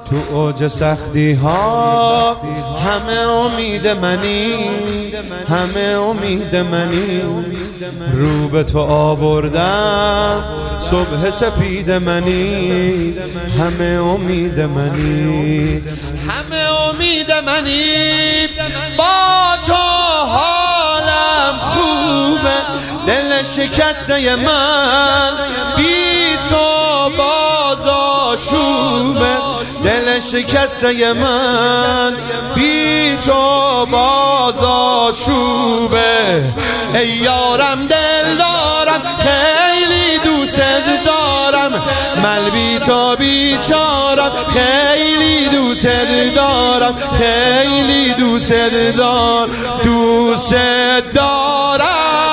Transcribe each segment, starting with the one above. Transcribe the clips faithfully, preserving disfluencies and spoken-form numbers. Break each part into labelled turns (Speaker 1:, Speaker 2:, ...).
Speaker 1: تو اوج سختی ها همه امید منی، همه امید منی. رو به تو آوردم صبح سپید منی، همه امید منی، همه امید منی. با تو حالم خوبه، دل شکسته من بی تو باز آشوبه. دل شکسته من بی تو باز آشوبه. ای یارم دل دارم خیلی دوست دارم، من بی تو بیچارم خیلی دوست دارم، خیلی دوست دارم، دوست دارم.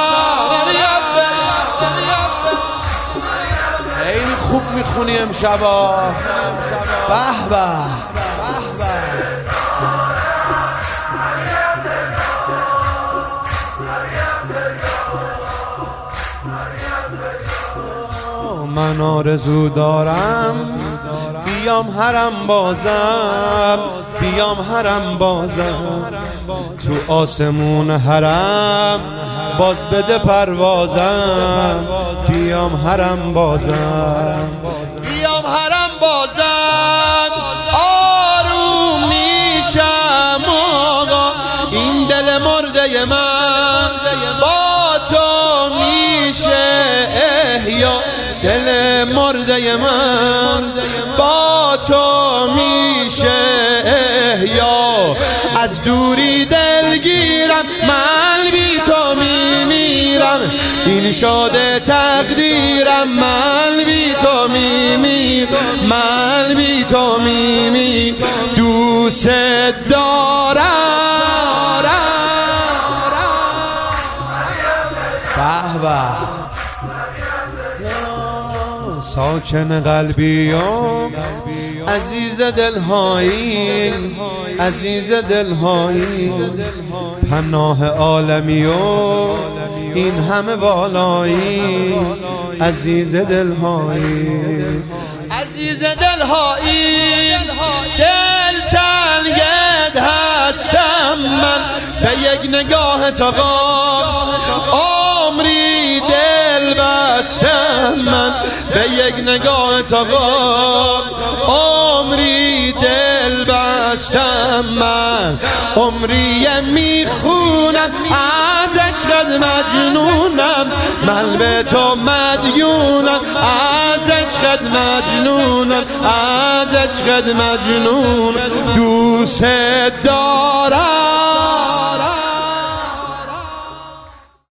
Speaker 1: خیلی خوب میخونی امشبا. به به من آرزو دارم بیام حرم بازم، بیام حرم بازم. تو آسمون حرم باز بده پروازم، بیام حرم بازم، بیام حرم بازم. آروم میشم آقا، این دل مرده من با تو میشه احیا. دل مرده من با تو میشه احیا. از دوری دلگیرم من بی تو میمیرم، این شده تقدیرم من بی تو میمیرم، من بی تو میمیرم. دوست دارم. به به ساکن قلبیم، عزیز دلهایی، عزیز دلهایی. پناه عالمی و این همه والایی، عزیز دلهایی، عزیز دلهایی. دل تنگت هستم من به یک نگاه تقام، عمری دل بستم من به یک نگاه تقام، عمری دل بستم من. عمری میخونم از عشقت مجنونم، من به تو مدیونم از عشقت مجنونم، از عشقت مجنون. دوست دارم.